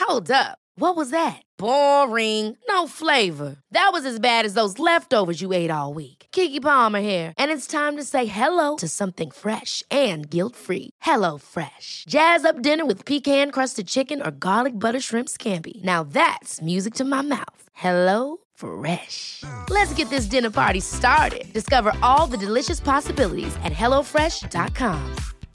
Hold up. What was that? Boring. No flavor. That was as bad as those leftovers you ate all week. Keke Palmer here, and it's time to say hello to something fresh and guilt-free. Hello Fresh. Jazz up dinner with pecan-crusted chicken or garlic butter shrimp scampi. Now that's music to my mouth. Hello Fresh. Let's get this dinner party started. Discover all the delicious possibilities at hellofresh.com.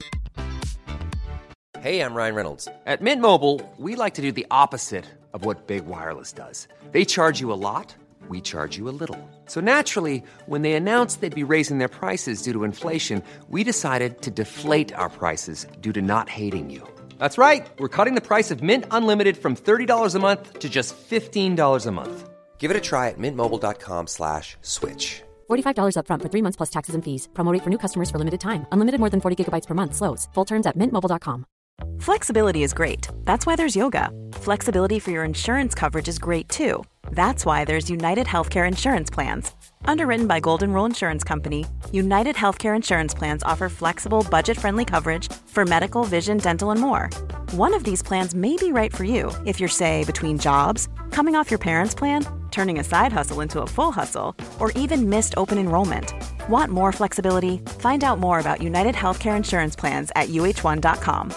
Hey, I'm Ryan Reynolds. At Mint Mobile, we like to do the opposite of what Big Wireless does. They charge you a lot, we charge you a little. So naturally, when they announced they'd be raising their prices due to inflation, we decided to deflate our prices due to not hating you. That's right. We're cutting the price of Mint Unlimited from $30 a month to just $15 a month. Give it a try at mintmobile.com/switch. $45 up front for 3 months plus taxes and fees. Promo rate for new customers for limited time. Unlimited more than 40 gigabytes per month slows. Full terms at mintmobile.com. Flexibility is great. That's why there's yoga. Flexibility for your insurance coverage is great too. That's why there's United Healthcare Insurance Plans. Underwritten by Golden Rule Insurance Company, United Healthcare Insurance Plans offer flexible, budget-friendly coverage for medical, vision, dental, and more. One of these plans may be right for you if you're, say, between jobs, coming off your parents' plan, turning a side hustle into a full hustle, or even missed open enrollment. Want more flexibility? Find out more about United Healthcare Insurance Plans at uh1.com.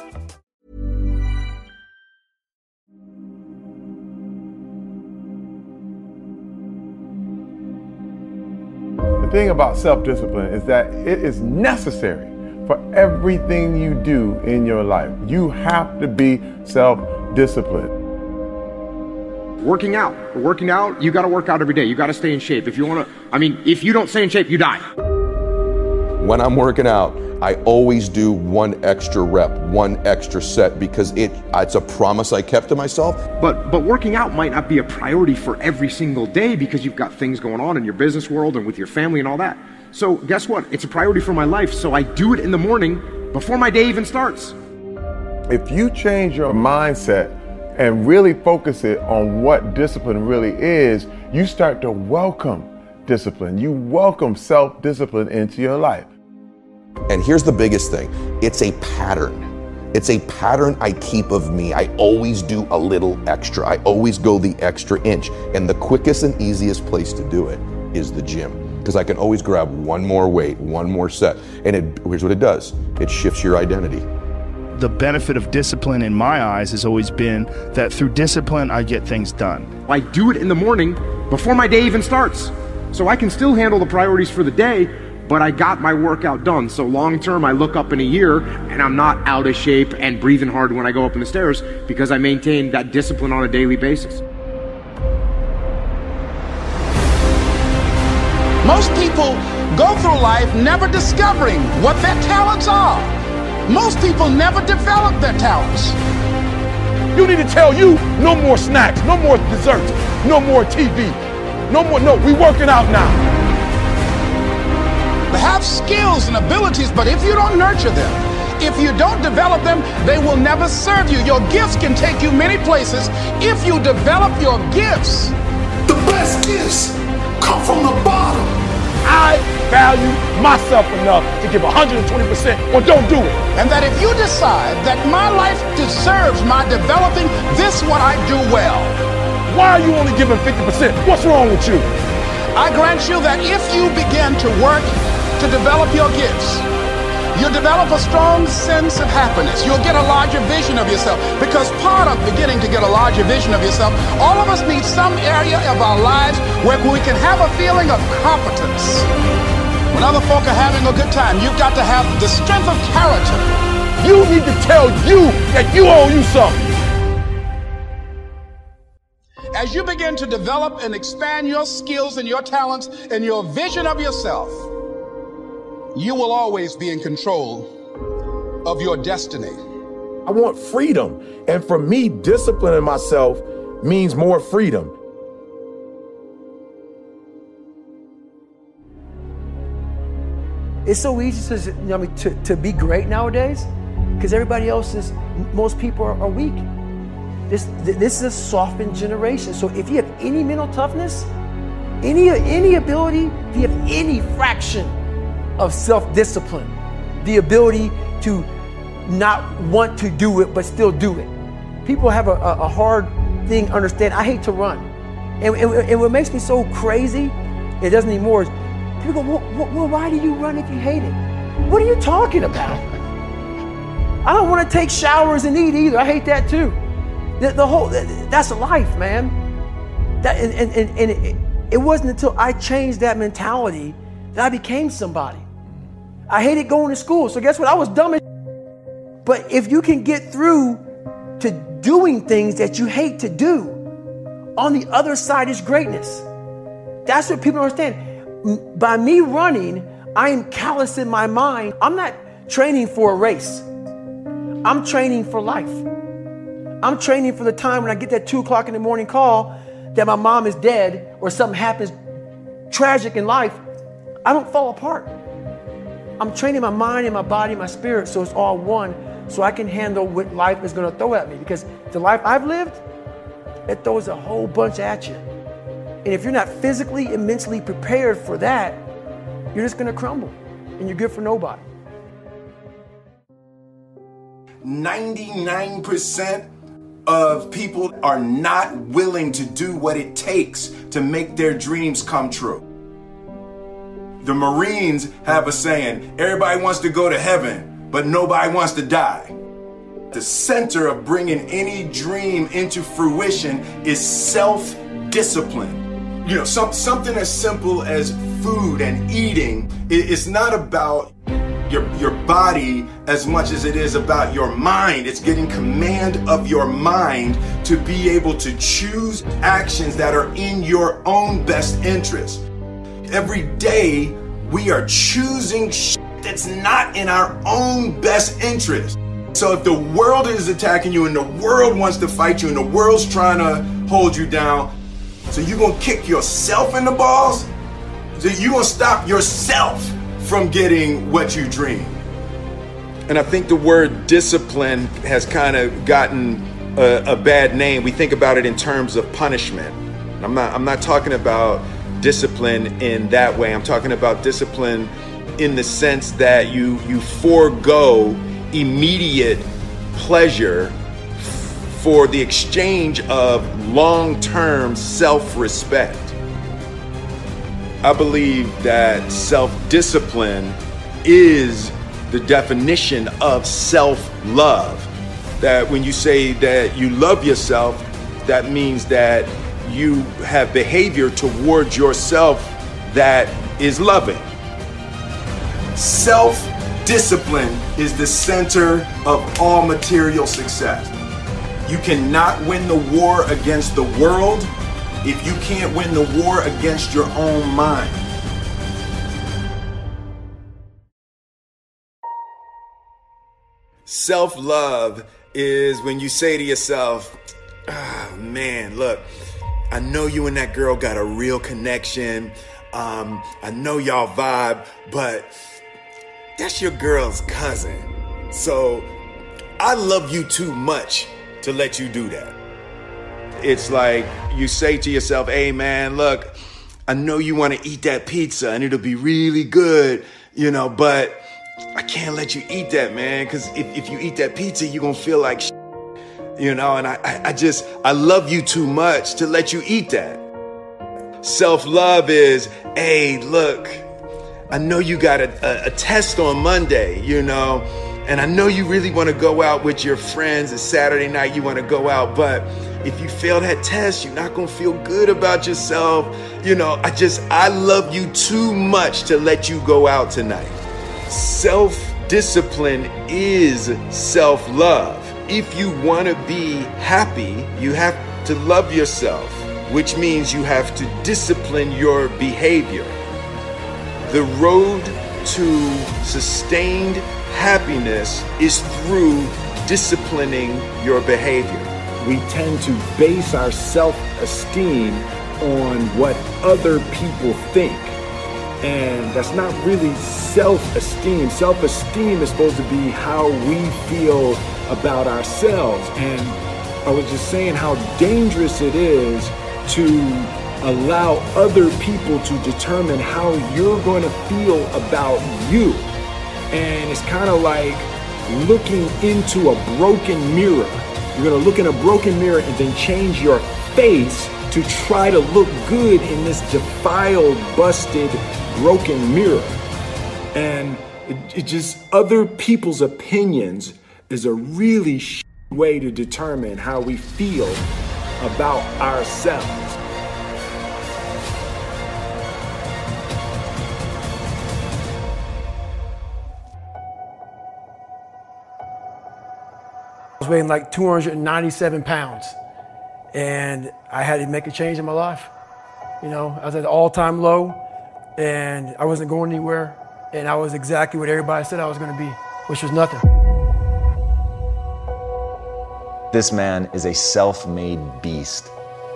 The thing about self-discipline is that it is necessary for everything you do in your life. You have to be self-disciplined. Working out, you got to work out every day. You got to stay in shape. If you don't stay in shape, you die. When I'm working out, I always do one extra rep, one extra set, because it's a promise I kept to myself. But working out might not be a priority for every single day because you've got things going on in your business world and with your family and all that. So guess what? It's a priority for my life, so I do it in the morning before my day even starts. If you change your mindset and really focus it on what discipline really is, you start to welcome discipline. You welcome self-discipline into your life. And here's the biggest thing. It's a pattern. It's a pattern I keep of me. I always do a little extra. I always go the extra inch. And the quickest and easiest place to do it is the gym. Because I can always grab one more weight, one more set. And here's what it does. It shifts your identity. The benefit of discipline in my eyes has always been that through discipline, I get things done. I do it in the morning before my day even starts. So I can still handle the priorities for the day, but I got my workout done. So long term, I look up in a year and I'm not out of shape and breathing hard when I go up in the stairs because I maintain that discipline on a daily basis. Most people go through life never discovering what their talents are. Most people never develop their talents. You need to tell you no more snacks, no more desserts, no more TV, no, we working out now. They have skills and abilities, but if you don't nurture them, if you don't develop them, they will never serve you. Your gifts can take you many places if you develop your gifts. The best gifts come from the bottom. I value myself enough to give 120% or don't do it. And that if you decide that my life deserves my developing this what I do well. Why are you only giving 50%? What's wrong with you? I grant you that if you begin to work to develop your gifts, you'll develop a strong sense of happiness. You'll get a larger vision of yourself, because part of beginning to get a larger vision of yourself, all of us need some area of our lives where we can have a feeling of competence. When other folk are having a good time, you've got to have the strength of character. You need to tell you that you owe you something. As you begin to develop and expand your skills and your talents and your vision of yourself, you will always be in control of your destiny. I want freedom. And for me, disciplining myself means more freedom. It's so easy to be great nowadays because most people are weak. This is a softened generation. So if you have any mental toughness, any ability, if you have any fraction of self-discipline, the ability to not want to do it but still do it, People have a hard thing understand. I hate to run. And what makes me so crazy, it doesn't anymore, is people go, well, why do you run if you hate it? What are you talking about? I don't want to take showers and eat either. I hate that too. That's life, man. It wasn't until I changed that mentality that I became somebody. I hated going to school, so guess what? I was dumb as shit. But if you can get through to doing things that you hate to do, on the other side is greatness. That's what people don't understand. By me running, I am callous in my mind. I'm not training for a race. I'm training for life. I'm training for the time when I get that 2 o'clock in the morning call that my mom is dead or something happens tragic in life. I don't fall apart. I'm training my mind and my body and my spirit so it's all one, so I can handle what life is going to throw at me. Because the life I've lived, it throws a whole bunch at you. And if you're not physically and mentally prepared for that, you're just going to crumble and you're good for nobody. 99% of people are not willing to do what it takes to make their dreams come true. The Marines have a saying, everybody wants to go to heaven, but nobody wants to die. The center of bringing any dream into fruition is self-discipline. You know, something as simple as food and eating. It's not about your body as much as it is about your mind. It's getting command of your mind to be able to choose actions that are in your own best interest. Every day we are choosing shit that's not in our own best interest. So if the world is attacking you and the world wants to fight you and the world's trying to hold you down, so you're gonna kick yourself in the balls? So you're gonna stop yourself from getting what you dream. And I think the word discipline has kind of gotten a bad name. We think about it in terms of punishment. I'm not talking about discipline in that way. I'm talking about discipline in the sense that you forego immediate pleasure for the exchange of long-term self-respect. I believe that self-discipline is the definition of self-love. That when you say that you love yourself, that means that you have behavior towards yourself that is loving. Self-discipline is the center of all material success. You cannot win the war against the world if you can't win the war against your own mind. Self-love is when you say to yourself, oh, man, look, I know you and that girl got a real connection. I know y'all vibe, but that's your girl's cousin. So I love you too much to let you do that. It's like you say to yourself, hey man, look, I know you want to eat that pizza and it'll be really good, you know, but I can't let you eat that, man, because if you eat that pizza, you're going to feel like shit, you know, and I love you too much to let you eat that. Self-love is, hey, look, I know you got a test on Monday, you know, and I know you really want to go out with your friends. It's Saturday night, you want to go out, but if you fail that test, you're not going to feel good about yourself. You know, I love you too much to let you go out tonight. Self-discipline is self-love. If you want to be happy, you have to love yourself, which means you have to discipline your behavior. The road to sustained happiness is through disciplining your behavior. We tend to base our self-esteem on what other people think. And that's not really self-esteem. Self-esteem is supposed to be how we feel about ourselves. And I was just saying how dangerous it is to allow other people to determine how you're going to feel about you. And it's kind of like looking into a broken mirror. You're going to look in a broken mirror and then change your face to try to look good in this defiled, busted, broken mirror. And it just, other people's opinions is a really way to determine how we feel about ourselves. I was weighing like 297 pounds, and I had to make a change in my life. You know, I was at an all-time low, and I wasn't going anywhere, and I was exactly what everybody said I was going to be, which was nothing. This man is a self-made beast.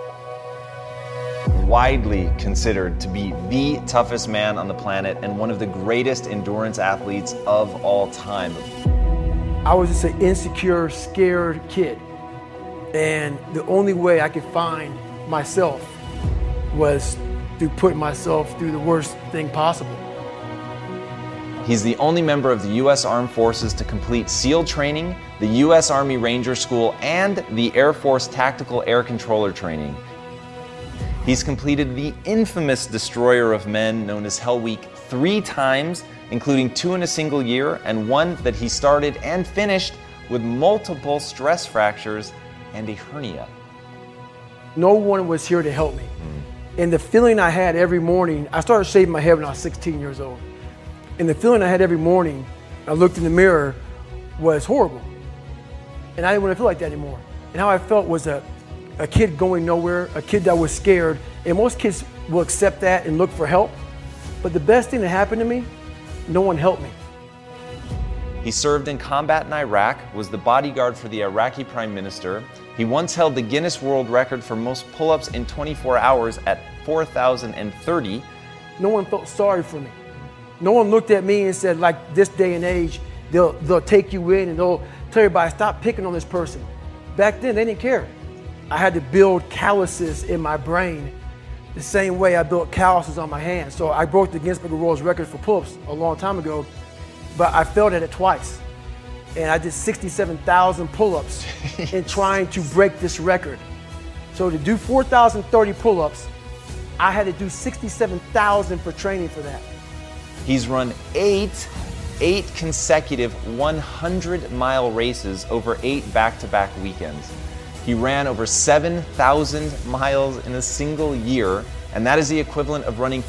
Widely considered to be the toughest man on the planet and one of the greatest endurance athletes of all time. I was just an insecure, scared kid. And the only way I could find myself was to put myself through the worst thing possible. He's the only member of the U.S. Armed Forces to complete SEAL training, the U.S. Army Ranger School, and the Air Force Tactical Air Controller training. He's completed the infamous Destroyer of Men, known as Hell Week, 3 times, including 2 in a single year, and 1 that he started and finished with multiple stress fractures and a hernia. No one was here to help me. And the feeling I had every morning, I started shaving my head when I was 16 years old. And the feeling I had every morning, I looked in the mirror, was horrible. And I didn't want to feel like that anymore. And how I felt was a kid going nowhere, a kid that was scared. And most kids will accept that and look for help. But the best thing that happened to me, no one helped me. He served in combat in Iraq, was the bodyguard for the Iraqi Prime Minister. He once held the Guinness World Record for most pull-ups in 24 hours at 4,030. No one felt sorry for me. No one looked at me and said, like this day and age, they'll take you in and they'll tell everybody, stop picking on this person. Back then, they didn't care. I had to build calluses in my brain the same way I built calluses on my hands. So I broke the Guinness Book of World Records for pull-ups a long time ago, but I failed at it twice. And I did 67,000 pull-ups in trying to break this record. So to do 4,030 pull-ups, I had to do 67,000 for training for that. He's run 8 consecutive 100-mile races over 8 back-to-back weekends. He ran over 7,000 miles in a single year, and that is the equivalent of running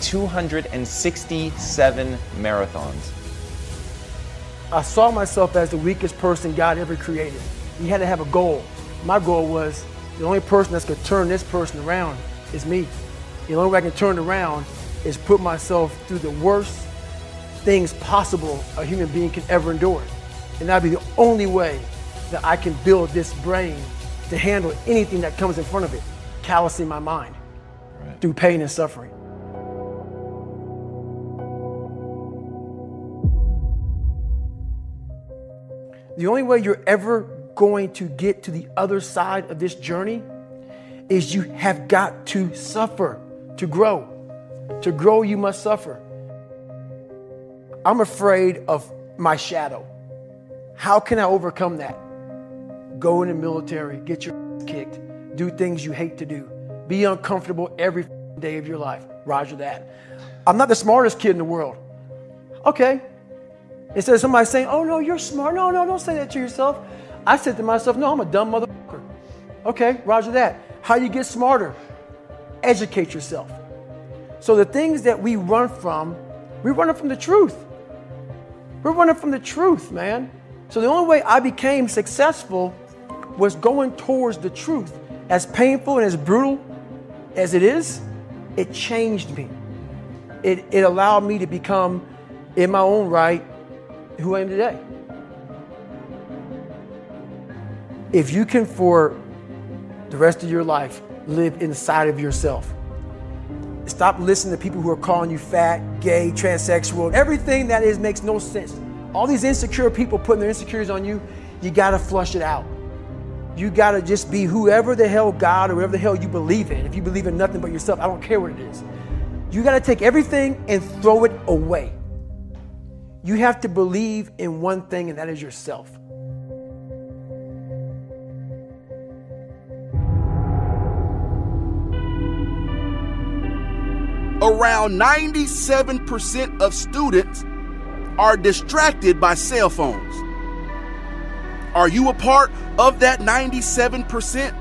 267 marathons. I saw myself as the weakest person God ever created. He had to have a goal. My goal was the only person that's going to turn this person around is me. The only way I can turn it around is put myself through the worst things possible a human being can ever endure. And that'd be the only way that I can build this brain to handle anything that comes in front of it, callousing my mind through pain and suffering. The only way you're ever going to get to the other side of this journey is you have got to suffer to grow. To grow, you must suffer. I'm afraid of my shadow. How can I overcome that? Go in the military, get your ass kicked, do things you hate to do, be uncomfortable every day of your life. Roger that. I'm not the smartest kid in the world. Okay. Instead of somebody saying, oh no, you're smart. No, don't say that to yourself. I said to myself, no, I'm a dumb motherfucker. Okay, roger that. How do you get smarter? Educate yourself. So the things that we run from the truth. We're running from the truth, man. So the only way I became successful was going towards the truth. As painful and as brutal as it is, it changed me. It allowed me to become, in my own right, who I am today. If you can, for the rest of your life, live inside of yourself, stop listening to people who are calling you fat, gay, transsexual. Everything that is makes no sense. All these insecure people putting their insecurities on you, you gotta flush it out. You gotta just be whoever the hell God or whatever the hell you believe in. If you believe in nothing but yourself, I don't care what it is. You gotta take everything and throw it away. You have to believe in one thing, and that is yourself. around 97% of students are distracted by cell phones. Are you a part of that 97%?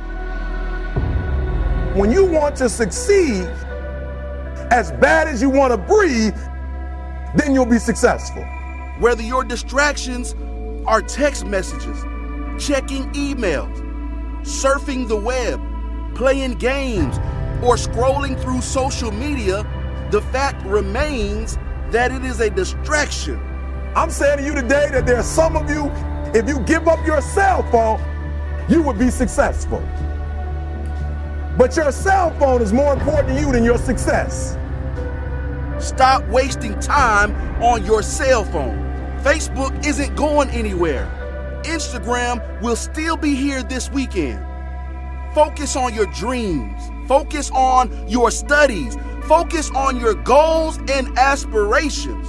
When you want to succeed as bad as you want to breathe, then you'll be successful. Whether your distractions are text messages, checking emails, surfing the web, playing games, or scrolling through social media, the fact remains that it is a distraction. I'm saying to you today that there are some of you, if you give up your cell phone, you would be successful. But your cell phone is more important to you than your success. Stop wasting time on your cell phone. Facebook isn't going anywhere. Instagram will still be here this weekend. Focus on your dreams. Focus on your studies. Focus on your goals and aspirations.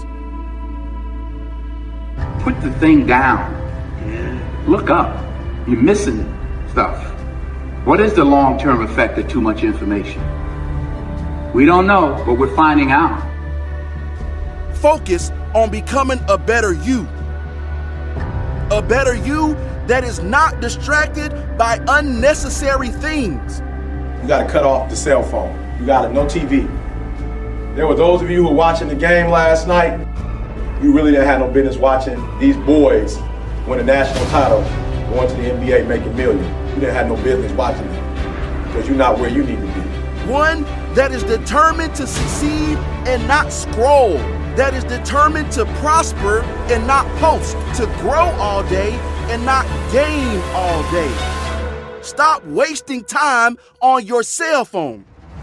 Put the thing down. Look up. You're missing stuff. What is the long-term effect of too much information? We don't know, but we're finding out. Focus on becoming a better you. A better you that is not distracted by unnecessary things. You gotta cut off the cell phone. You gotta, no TV. There were those of you who were watching the game last night, you really didn't have no business watching these boys win a national title, going to the NBA, making millions. You didn't have no business watching them because you're not where you need to be. One that is determined to succeed and not scroll. That is determined to prosper and not post. To grow all day and not game all day. Stop wasting time on your cell phone.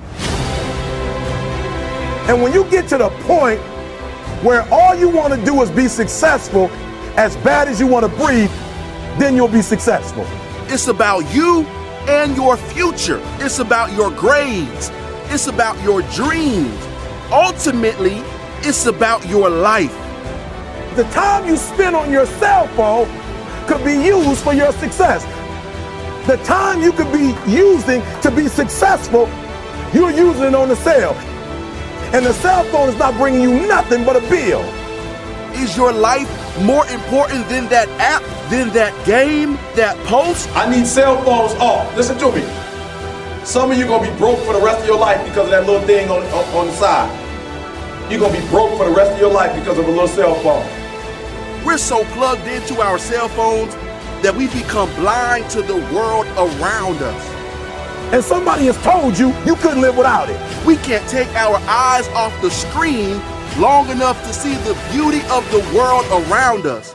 And when you get to the point where all you want to do is be successful, as bad as you want to breathe, then you'll be successful. It's about you and your future. It's about your grades. It's about your dreams. Ultimately, it's about your life. The time you spend on your cell phone could be used for your success. The time you could be using to be successful, you're using it on the cell. And the cell phone is not bringing you nothing but a bill. Is your life more important than that app, than that game, that post? I need cell phones off. Listen to me. Some of you gonna be broke for the rest of your life because of that little thing on the side. You're gonna be broke for the rest of your life because of a little cell phone. We're so plugged into our cell phones that we become blind to the world around us. And somebody has told you you couldn't live without it. We can't take our eyes off the screen long enough to see the beauty of the world around us.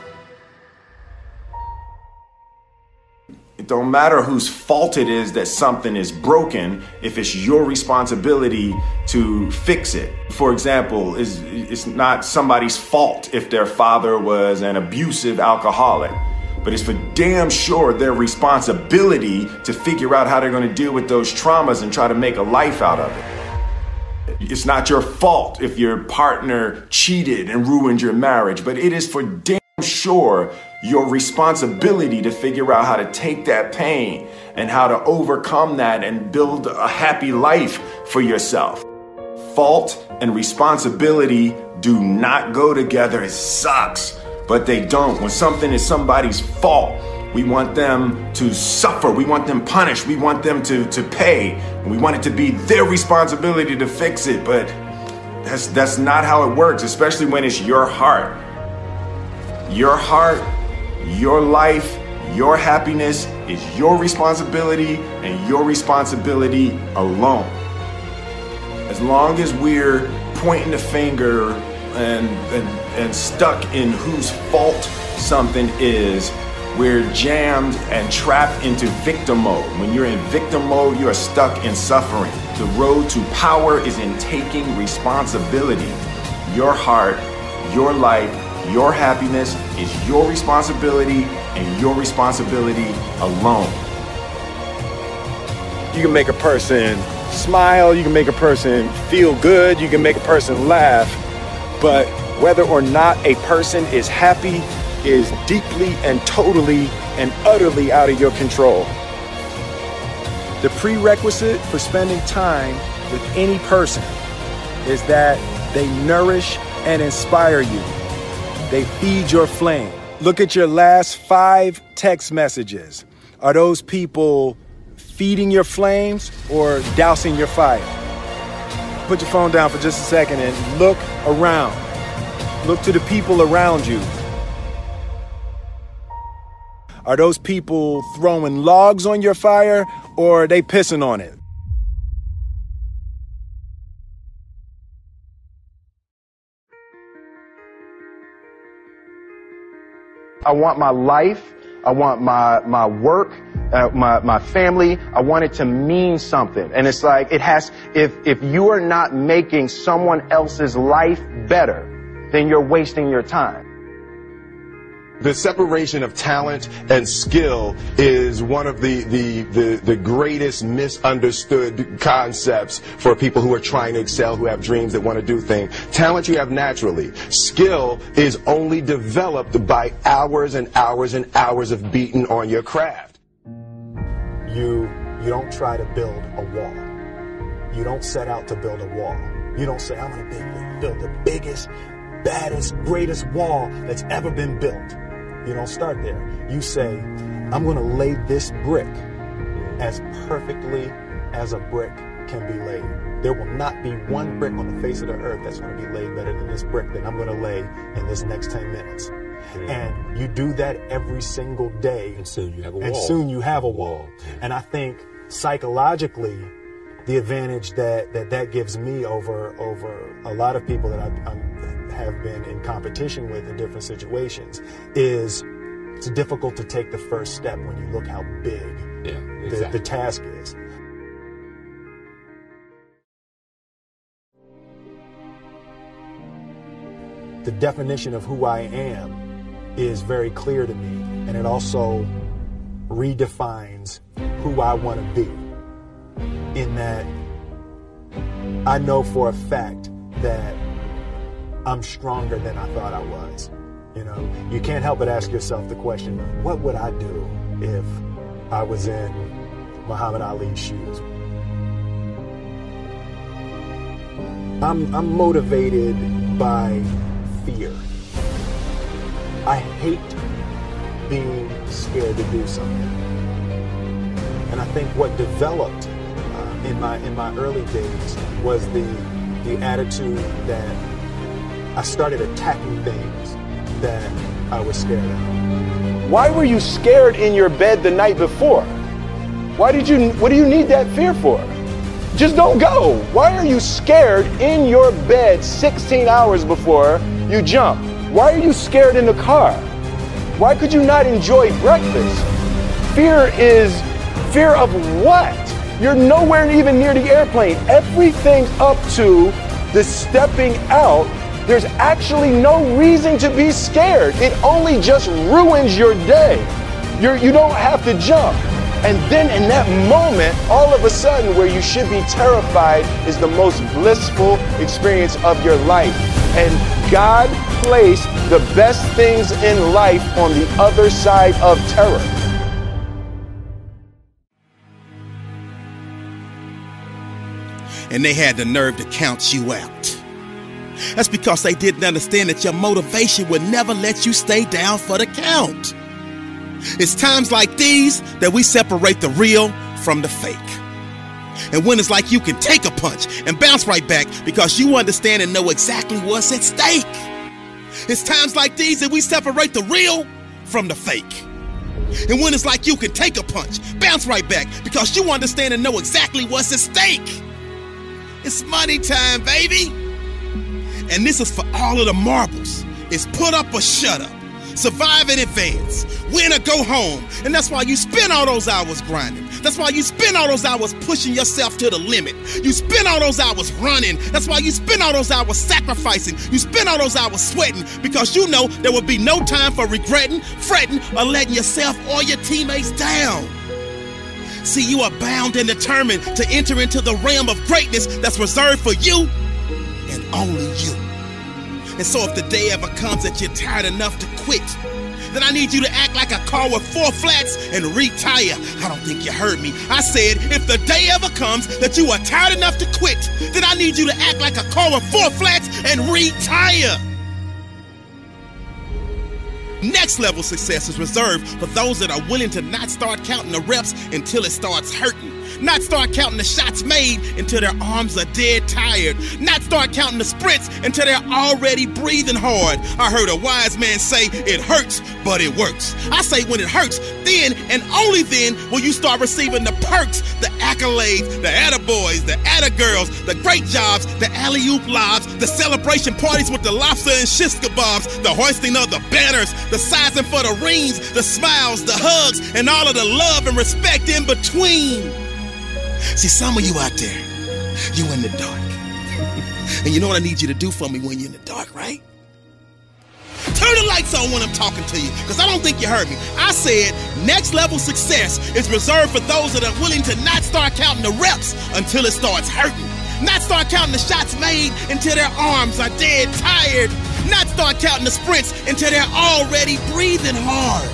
It don't matter whose fault it is that something is broken if it's your responsibility to fix it. For example, it's not somebody's fault if their father was an abusive alcoholic, but it's for damn sure their responsibility to figure out how they're going to deal with those traumas and try to make a life out of it. It's not your fault if your partner cheated and ruined your marriage, but it is for damn sure your responsibility to figure out how to take that pain and how to overcome that and build a happy life for yourself. Fault and responsibility do not go together. It sucks, but they don't. When something is somebody's fault, we want them to suffer. We want them punished. We want them to pay. We want it to be their responsibility to fix it, but that's not how it works, especially when it's your heart. Your heart, your life, your happiness is your responsibility and your responsibility alone. As long as we're pointing the finger and stuck in whose fault something is, we're jammed and trapped into victim mode. When you're in victim mode, you are stuck in suffering. The road to power is in taking responsibility. Your heart, your life, your happiness is your responsibility and your responsibility alone. You can make a person smile, you can make a person feel good, you can make a person laugh, but whether or not a person is happy is deeply and totally and utterly out of your control. The prerequisite for spending time with any person is that they nourish and inspire you. They feed your flame. Look at your last 5 text messages. Are those people feeding your flames or dousing your fire? Put your phone down for just a second and look around. Look to the people around you. Are those people throwing logs on your fire or are they pissing on it? I want my life, I want my work, my family, I want it to mean something. And it's like, if you are not making someone else's life better, then you're wasting your time. The separation of talent and skill is one of the greatest misunderstood concepts for people who are trying to excel, who have dreams that want to do things. Talent you have naturally. Skill is only developed by hours and hours and hours of beating on your craft. You don't try to build a wall. You don't set out to build a wall. You don't say, I'm going to build the biggest, baddest, greatest wall that's ever been built. You don't start there. You say, I'm going to lay this brick as perfectly as a brick can be laid. There will not be one brick on the face of the earth that's going to be laid better than this brick that I'm going to lay in this next 10 minutes. And you do that every single day. And soon you have a wall. And soon you have a wall. And I think psychologically, the advantage that gives me over a lot of people that I have been in competition with in different situations is it's difficult to take the first step when you look how big the task is. The definition of who I am is very clear to me, and it also redefines who I want to be, in that I know for a fact that I'm stronger than I thought I was. You know, you can't help but ask yourself the question, what would I do if I was in Muhammad Ali's shoes? I'm motivated by fear. I hate being scared to do something. And I think what developed in my early days was the attitude that I started attacking things that I was scared of. Why were you scared in your bed the night before? What do you need that fear for? Just don't go. Why are you scared in your bed 16 hours before you jump? Why are you scared in the car? Why could you not enjoy breakfast? Fear of what? You're nowhere even near the airplane. Everything up to the stepping out, there's actually no reason to be scared. It only just ruins your day. You don't have to jump. And then in that moment, all of a sudden, where you should be terrified is the most blissful experience of your life. And God placed the best things in life on the other side of terror. And they had the nerve to count you out. That's because they didn't understand that your motivation would never let you stay down for the count. It's times like these that we separate the real from the fake. And when it's like you can take a punch and bounce right back because you understand and know exactly what's at stake. It's times like these that we separate the real from the fake. And when it's like you can take a punch, bounce right back because you understand and know exactly what's at stake. It's money time, baby. And this is for all of the marbles. It's put up or shut up. Survive and advance. Win or go home. And that's why you spend all those hours grinding. That's why you spend all those hours pushing yourself to the limit. You spend all those hours running. That's why you spend all those hours sacrificing. You spend all those hours sweating because you know there will be no time for regretting, fretting, or letting yourself or your teammates down. See, you are bound and determined to enter into the realm of greatness that's reserved for you and only you. And so if the day ever comes that you're tired enough to quit, then I need you to act like a car with 4 flats and retire. I don't think you heard me. I said, if the day ever comes that you are tired enough to quit, then I need you to act like a car with 4 flats and retire. Next level success is reserved for those that are willing to not start counting the reps until it starts hurting. Not start counting the shots made until their arms are dead tired. Not start counting the sprints until they're already breathing hard. I heard a wise man say, it hurts, but it works. I say when it hurts, then and only then will you start receiving the perks, the accolades, the attaboys, the attagirls, the great jobs, the alley-oop lobs, the celebration parties with the lobster and shish kebabs, the hoisting of the banners, the sizing for the rings, the smiles, the hugs, and all of the love and respect in between. See, some of you out there, you in the dark. And you know what I need you to do for me when you're in the dark, right? Turn the lights on when I'm talking to you, because I don't think you heard me. I said next level success is reserved for those that are willing to not start counting the reps until it starts hurting. Not start counting the shots made until their arms are dead tired. Not start counting the sprints until they're already breathing hard.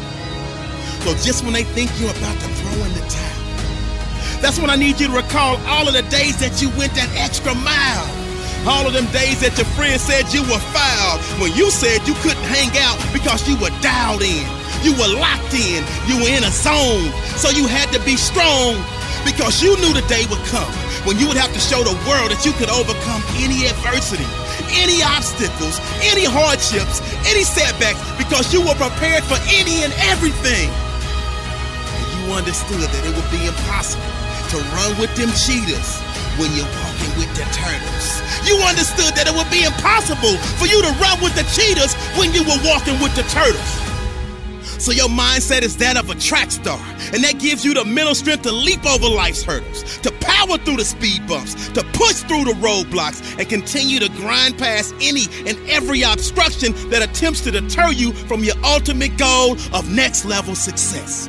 So just when they think you're about to throw in the towel, that's when I need you to recall all of the days that you went that extra mile. All of them days that your friends said you were foul, when you said you couldn't hang out because you were dialed in. You were locked in. You were in a zone. So you had to be strong because you knew the day would come when you would have to show the world that you could overcome any adversity, any obstacles, any hardships, any setbacks, because you were prepared for any and everything. And you understood that it would be impossible to run with them cheetahs when you're walking with the turtles. You understood that it would be impossible for you to run with the cheetahs when you were walking with the turtles. So your mindset is that of a track star, and that gives you the mental strength to leap over life's hurdles, to power through the speed bumps, to push through the roadblocks, and continue to grind past any and every obstruction that attempts to deter you from your ultimate goal of next level success.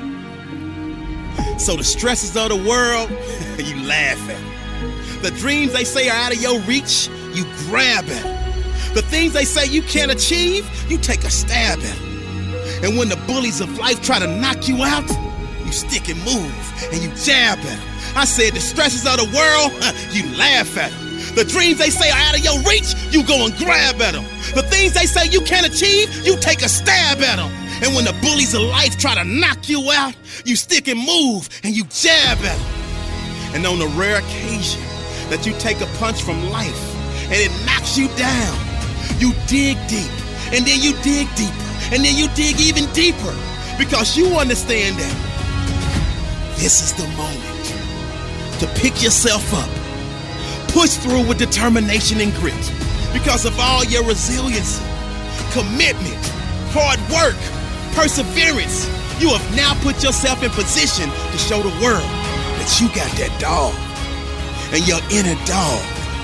So the stresses of the world, you laugh at them. The dreams they say are out of your reach, you grab at them. The things they say you can't achieve, you take a stab at them. And when the bullies of life try to knock you out, you stick and move and you jab at them. I said the stresses of the world, you laugh at them. The dreams they say are out of your reach, you go and grab at them. The things they say you can't achieve, you take a stab at them. And when the bullies of life try to knock you out, you stick and move and you jab at them. And on the rare occasion that you take a punch from life and it knocks you down, you dig deep, and then you dig deeper, and then you dig even deeper, because you understand that this is the moment to pick yourself up, push through with determination and grit, because of all your resilience, commitment, hard work, perseverance. You have now put yourself in position to show the world that you got that dog, and your inner dog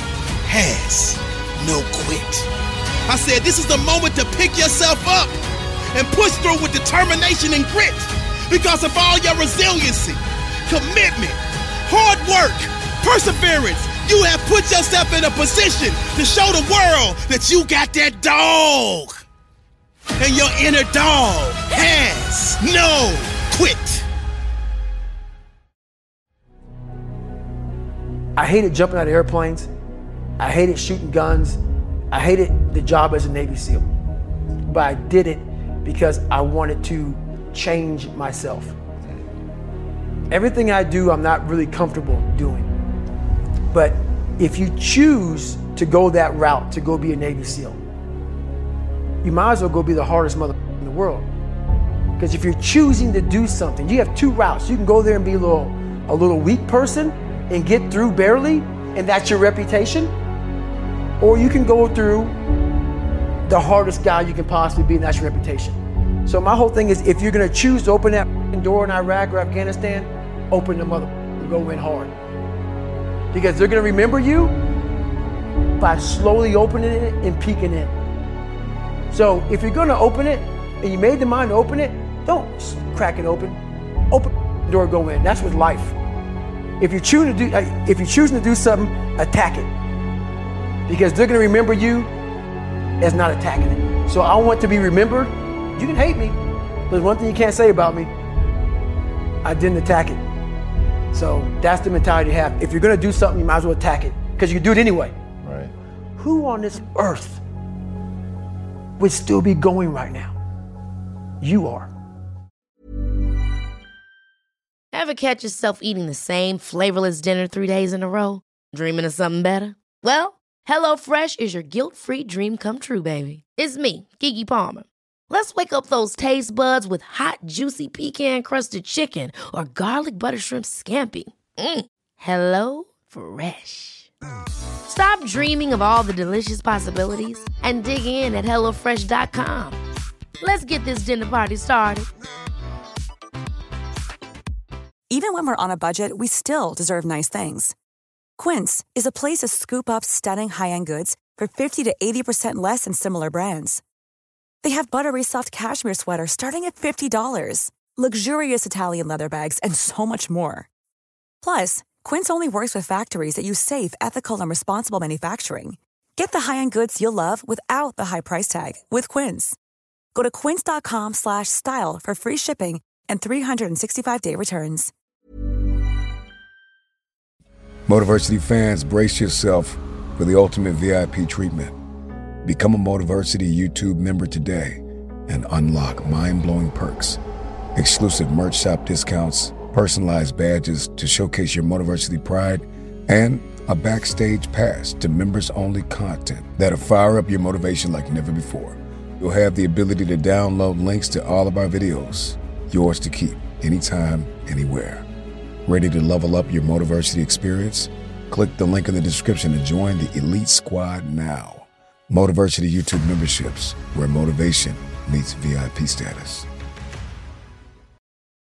has no quit. I said this is the moment to pick yourself up and push through with determination and grit, because of all your resiliency, commitment, hard work, perseverance. You have put yourself in a position to show the world that you got that dog, and your inner dog has no quit. I hated jumping out of airplanes. I hated shooting guns. I hated the job as a Navy SEAL. But I did it because I wanted to change myself. Everything I do, I'm not really comfortable doing. But if you choose to go that route, to go be a Navy SEAL, you might as well go be the hardest mother in the world. Because if you're choosing to do something, you have two routes. You can go there and be a little weak person and get through barely, and that's your reputation. Or you can go through the hardest guy you can possibly be, and that's your reputation. So my whole thing is, if you're gonna choose to open that door in Iraq or Afghanistan, open the mother and go in hard. Because they're gonna remember you by slowly opening it and peeking in. So if you're gonna open it, and you made the mind to open it, don't crack it open. Open the door, go in. That's with life. If you're choosing to do something, attack it. Because they're gonna remember you as not attacking it. So I want to be remembered You can hate me, but there's one thing you can't say about me. I didn't attack it. So that's the mentality to have. If you're gonna do something, you might as well attack it, because you can do it anyway. Right. Who on this earth would still be going right now? You are. Ever catch yourself eating the same flavorless dinner 3 days in a row? Dreaming of something better? Well, HelloFresh is your guilt-free dream come true, baby. It's me, Keke Palmer. Let's wake up those taste buds with hot, juicy pecan-crusted chicken or garlic butter shrimp scampi. HelloFresh. Stop dreaming of all the delicious possibilities and dig in at HelloFresh.com. Let's get this dinner party started. Even when we're on a budget, we still deserve nice things. Quince is a place to scoop up stunning high-end goods for 50 to 80% less than similar brands. They have buttery soft cashmere sweaters starting at $50, luxurious Italian leather bags, and so much more. Plus, Quince only works with factories that use safe, ethical, and responsible manufacturing. Get the high-end goods you'll love without the high price tag with Quince. Go to quince.com/style for free shipping and 365-day returns. Motiversity fans, brace yourself for the ultimate VIP treatment. Become a Motiversity YouTube member today and unlock mind-blowing perks. Exclusive merch shop discounts, personalized badges to showcase your Motiversity pride, and a backstage pass to members-only content that'll fire up your motivation like never before. You'll have the ability to download links to all of our videos, yours to keep, anytime, anywhere. Ready to level up your Motiversity experience? Click the link in the description to join the Elite Squad now. Motiversity YouTube memberships, where motivation meets VIP status.